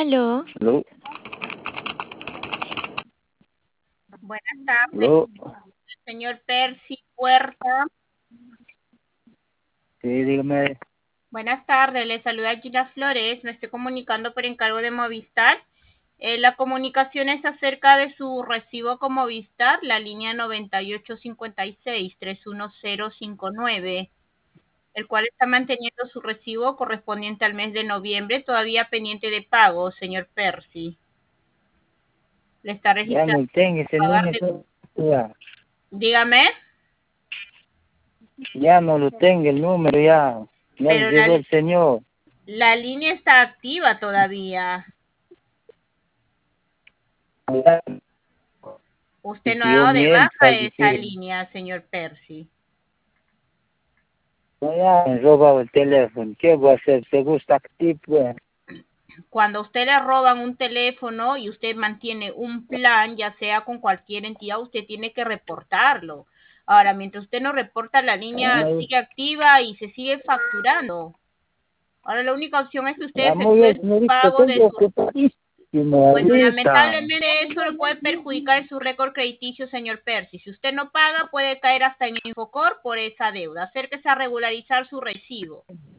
Aló, Aló, Buenas tardes, aló. señor Percy Puerta. Sí, dígame. Buenas tardes, le saluda Gina Flores. Me estoy comunicando por encargo de Movistar. La comunicación es acerca de su recibo con Movistar, la línea 9856-31059, el cual está manteniendo su recibo correspondiente al mes de noviembre, todavía pendiente de pago, señor Percy. Le está Ya registrando no tengo ese pagar de... número. Ya, Dígame, ya no lo tengo el número, ya. Ya pero llegó el señor. la línea está activa todavía. Ya, Usted no ha pidió dado de miel, baja casi esa que línea, señor Percy. ya me han robado el teléfono. ¿Qué voy a hacer? ¿Se gusta activo? Pues. Cuando a usted le roban un teléfono y usted mantiene un plan, ya sea con cualquier entidad, usted tiene que reportarlo. Ahora, mientras usted no reporta, la línea Ay, sigue activa y se sigue facturando. Ahora, la única opción es que usted ya muy efectúe bien, su señorita, pago de estoy su... ocupadísimo Bueno, ahorita. lamentablemente eso le puede perjudicar su récord crediticio, señor Percy. Si usted no paga, puede caer hasta en Infocor por esa deuda. Acérquese a regularizar su recibo.